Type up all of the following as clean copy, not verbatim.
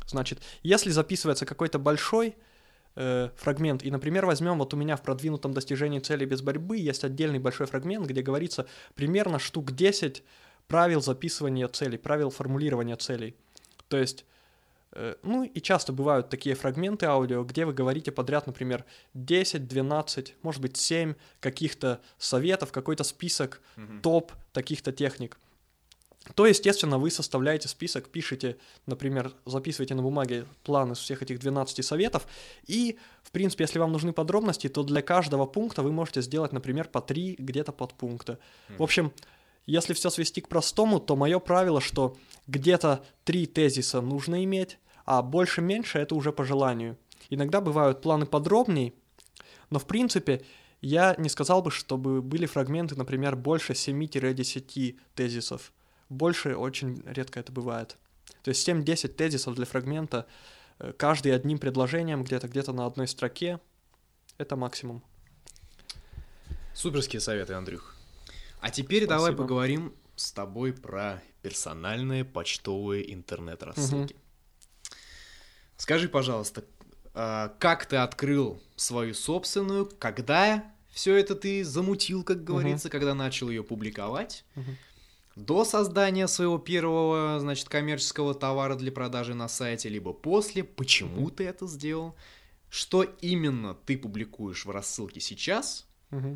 Значит, если записывается какой-то большой фрагмент, и, например, возьмем, вот у меня в продвинутом достижении цели без борьбы есть отдельный большой фрагмент, где говорится примерно штук 10 правил записывания целей, правил формулирования целей. То есть, ну и часто бывают такие фрагменты аудио, где вы говорите подряд, например, 10, 12, может быть 7 каких-то советов, какой-то список, топ таких-то техник. То, естественно, вы составляете список, пишете, например, записываете на бумаге план из всех этих 12 советов, и, в принципе, если вам нужны подробности, то для каждого пункта вы можете сделать, например, по 3 где-то подпункта. В общем, если все свести к простому, то мое правило, что где-то 3 тезиса нужно иметь, а больше-меньше это уже по желанию. Иногда бывают планы подробней, но, в принципе, я не сказал бы, чтобы были фрагменты, например, больше 7-10 тезисов. Больше очень редко это бывает. То есть 7-10 тезисов для фрагмента, каждый одним предложением, где-то на одной строке, это максимум. Суперские советы, Андрюх. А теперь Спасибо. Давай поговорим с тобой про персональные почтовые интернет-рассылки. Скажи, пожалуйста, как ты открыл свою собственную, когда все это ты замутил, как говорится, когда начал ее публиковать? До создания своего первого, значит, коммерческого товара для продажи на сайте, либо после, почему ты это сделал, что именно ты публикуешь в рассылке сейчас,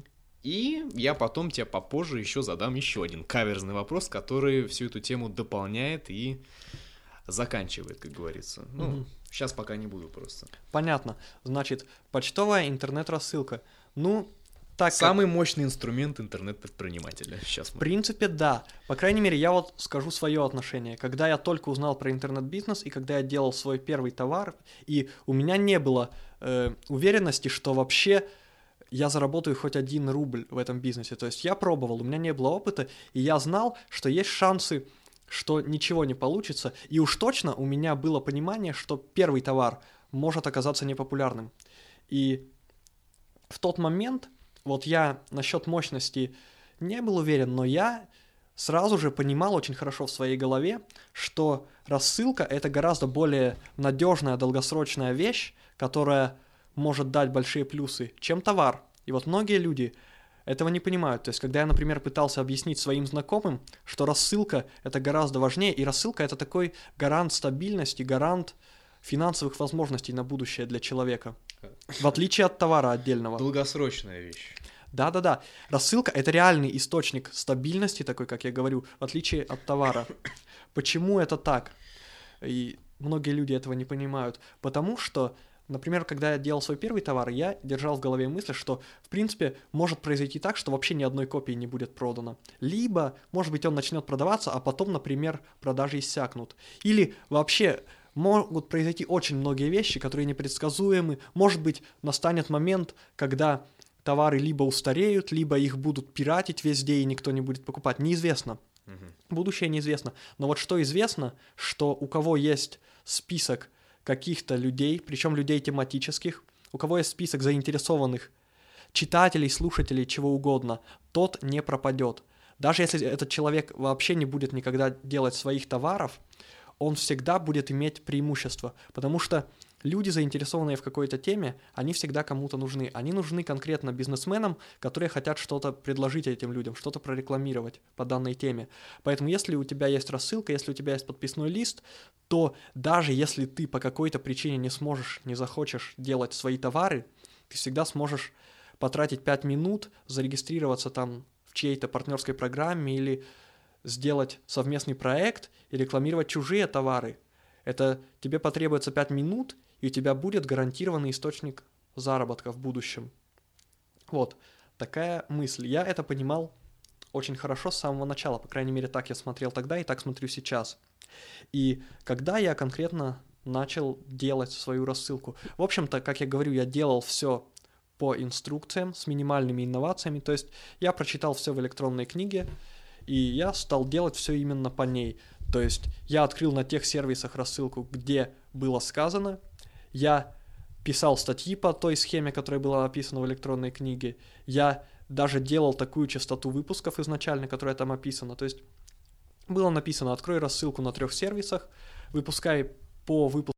и я потом тебе попозже еще задам еще один каверзный вопрос, который всю эту тему дополняет и заканчивает, как говорится. Ну, сейчас пока не буду просто. Понятно. Значит, почтовая интернет-рассылка. Ну, так самый мощный инструмент интернет-предпринимателя. Сейчас в принципе, да. По крайней мере, я вот скажу свое отношение. Когда я только узнал про интернет-бизнес, и когда я делал свой первый товар, и у меня не было уверенности, что вообще я заработаю хоть 1 рубль в этом бизнесе. То есть я пробовал, у меня не было опыта, и я знал, что есть шансы, что ничего не получится. И уж точно у меня было понимание, что первый товар может оказаться непопулярным. И в тот момент... Вот я насчет мощности не был уверен, но я сразу же понимал очень хорошо в своей голове, что рассылка — это гораздо более надежная, долгосрочная вещь, которая может дать большие плюсы, чем товар. И вот многие люди этого не понимают. То есть, когда я, например, пытался объяснить своим знакомым, что рассылка — это гораздо важнее, и рассылка — это такой гарант стабильности, гарант финансовых возможностей на будущее для человека. В отличие от товара отдельного. Долгосрочная вещь. Да-да-да. Рассылка — это реальный источник стабильности, такой, как я говорю, в отличие от товара. Почему это так? И многие люди этого не понимают. Потому что, например, когда я делал свой первый товар, я держал в голове мысль, что, в принципе, может произойти так, что вообще ни одной копии не будет продано. Либо, может быть, он начнет продаваться, а потом, например, продажи иссякнут. Или вообще... Могут произойти очень многие вещи, которые непредсказуемы. Может быть, настанет момент, когда товары либо устареют, либо их будут пиратить везде, и никто не будет покупать. Неизвестно. Будущее неизвестно. Но вот что известно, что у кого есть список каких-то людей, причем людей тематических, у кого есть список заинтересованных читателей, слушателей, чего угодно, тот не пропадет. Даже если этот человек вообще не будет никогда делать своих товаров, он всегда будет иметь преимущество, потому что люди, заинтересованные в какой-то теме, они всегда кому-то нужны. Они нужны конкретно бизнесменам, которые хотят что-то предложить этим людям, что-то прорекламировать по данной теме. Поэтому если у тебя есть рассылка, если у тебя есть подписной лист, то даже если ты по какой-то причине не сможешь, не захочешь делать свои товары, ты всегда сможешь потратить 5 минут, зарегистрироваться там в чьей-то партнерской программе или сделать совместный проект и рекламировать чужие товары. Это тебе потребуется 5 минут, и у тебя будет гарантированный источник заработка в будущем. Вот, такая мысль. Я это понимал очень хорошо с самого начала, по крайней мере, так я смотрел тогда и так смотрю сейчас. И когда я конкретно начал делать свою рассылку, в общем-то, как я говорю, я делал все по инструкциям с минимальными инновациями, то есть я прочитал все в электронной книге, и я стал делать все именно по ней. То есть я открыл на тех сервисах рассылку, где было сказано, я писал статьи по той схеме, которая была описана в электронной книге, я даже делал такую частоту выпусков изначально, которая там описана. То есть было написано: открой рассылку на 3 сервисах, выпускай по выпуску